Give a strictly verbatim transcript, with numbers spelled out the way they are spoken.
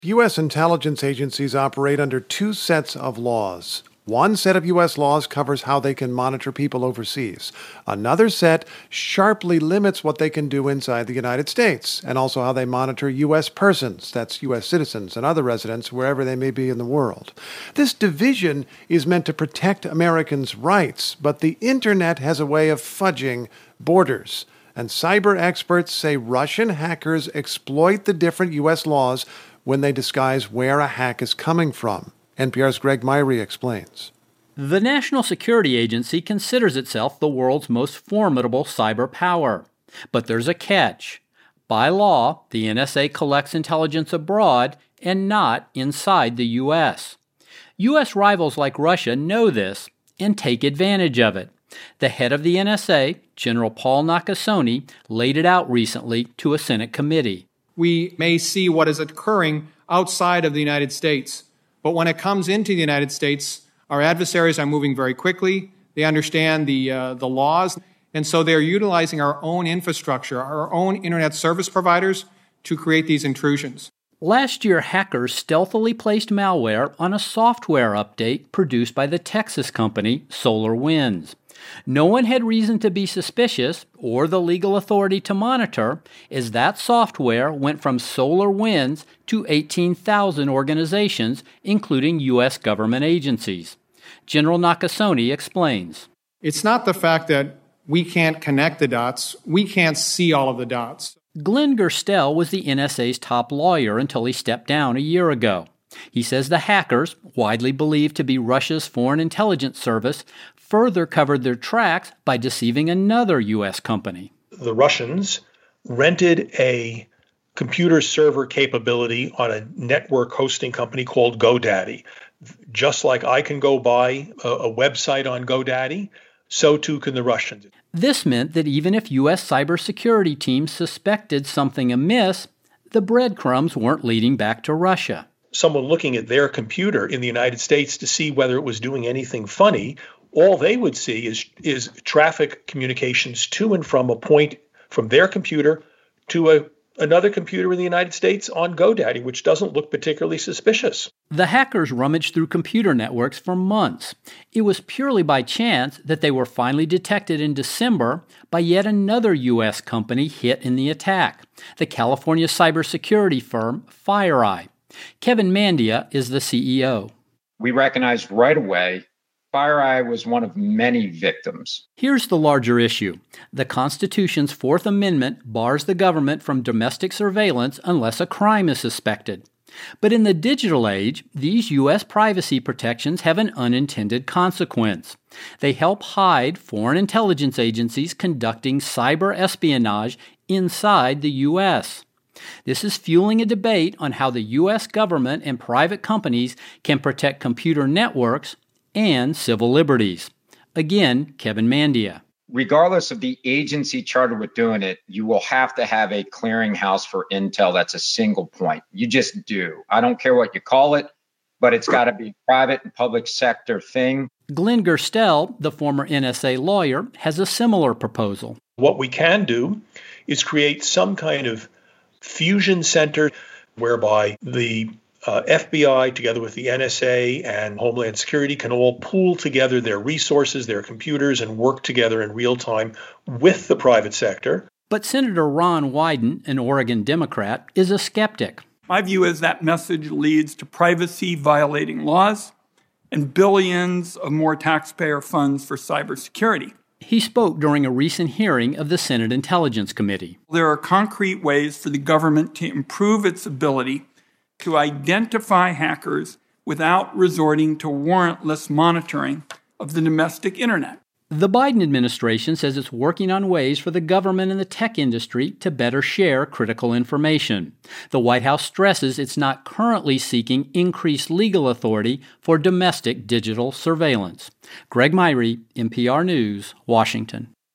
U S intelligence agencies operate under two sets of laws. One set of U S laws covers how they can monitor people overseas. Another set sharply limits what they can do inside the United States, and also how they monitor U S persons, that's U S citizens and other residents, wherever they may be in the world. This division is meant to protect Americans' rights, but the Internet has a way of fudging borders. And cyber experts say Russian hackers exploit the different U S laws when they disguise where a hack is coming from. N P R's Greg Myrie explains. The National Security Agency considers itself the world's most formidable cyber power. But there's a catch. By law, the N S A collects intelligence abroad and not inside the U S. U S rivals like Russia know this and take advantage of it. The head of the N S A, General Paul Nakasone, laid it out recently to a Senate committee. We may see what is occurring outside of the United States. But when it comes into the United States, our adversaries are moving very quickly. They understand the uh, the laws. And so they're utilizing our own infrastructure, our own Internet service providers, to create these intrusions. Last year, hackers stealthily placed malware on a software update produced by the Texas company SolarWinds. No one had reason to be suspicious or the legal authority to monitor, as that software went from SolarWinds to eighteen thousand organizations, including U S government agencies. General Nakasone explains. It's not the fact that we can't connect the dots. We can't see all of the dots. Glenn Gerstel was the N S A's top lawyer until he stepped down a year ago. He says the hackers, widely believed to be Russia's Foreign Intelligence Service, further covered their tracks by deceiving another U S company. The Russians rented a computer server capability on a network hosting company called GoDaddy. Just like I can go buy a, a website on GoDaddy, so too can the Russians. This meant that even if U S cybersecurity teams suspected something amiss, the breadcrumbs weren't leading back to Russia. Someone looking at their computer in the United States to see whether it was doing anything funny, all they would see is, is traffic communications to and from a point from their computer to a, another computer in the United States on GoDaddy, which doesn't look particularly suspicious. The hackers rummaged through computer networks for months. It was purely by chance that they were finally detected in December by yet another U S company hit in the attack, the California cybersecurity firm FireEye. Kevin Mandia is the C E O. We recognized right away FireEye was one of many victims. Here's the larger issue. The Constitution's Fourth Amendment bars the government from domestic surveillance unless a crime is suspected. But in the digital age, these U S privacy protections have an unintended consequence. They help hide foreign intelligence agencies conducting cyber espionage inside the U S. This is fueling a debate on how the U S government and private companies can protect computer networks and civil liberties. Again, Kevin Mandia. Regardless of the agency chartered with doing it, you will have to have a clearinghouse for intel that's a single point. You just do. I don't care what you call it, but it's got to be a private and public sector thing. Glenn Gerstel, the former N S A lawyer, has a similar proposal. What we can do is create some kind of fusion center whereby the uh, F B I together with the N S A and Homeland Security can all pool together their resources, their computers, and work together in real time with the private sector. But Senator Ron Wyden, an Oregon Democrat, is a skeptic. My view is that message leads to privacy-violating laws and billions of more taxpayer funds for cybersecurity. He spoke during a recent hearing of the Senate Intelligence Committee. There are concrete ways for the government to improve its ability to identify hackers without resorting to warrantless monitoring of the domestic internet. The Biden administration says it's working on ways for the government and the tech industry to better share critical information. The White House stresses it's not currently seeking increased legal authority for domestic digital surveillance. Greg Myrie, N P R News, Washington.